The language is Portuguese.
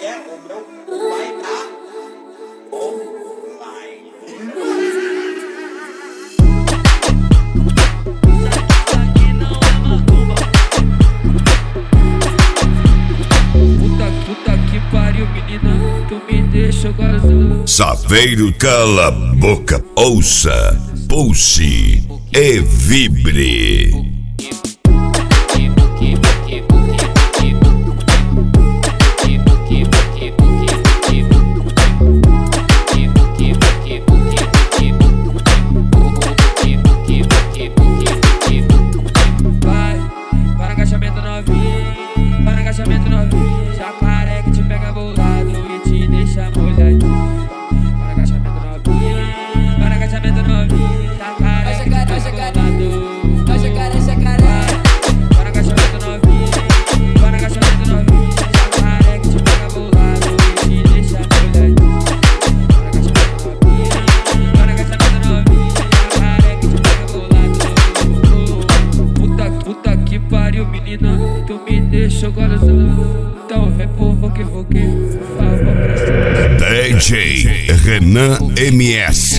é o meu pai tá online. Puta que pariu, menina, tu me deixa gozando. Saveiro, cala a boca, ouça, pulse e vibre. Vai no agachamento novinho, vai no agachamento novinho. Jacaré que te pega bolado e te deixa molhadinho. Vai no agachamento novinho, vai no agachamento novinho. Jacaré que te pega bolado. Vai jacaré, jacaré. Vai no agachamento novinho, vai no agachamento novinho. Jacaré que te pega bolado e te deixa molhadinho. Vai no agachamento novinho, vai no agachamento novinho. Jacaré que te pega bolado. Puta que pariu, menina, tu me deixou gozando. Então vem por foque, por favor, presta atenção. DJ Renan MS.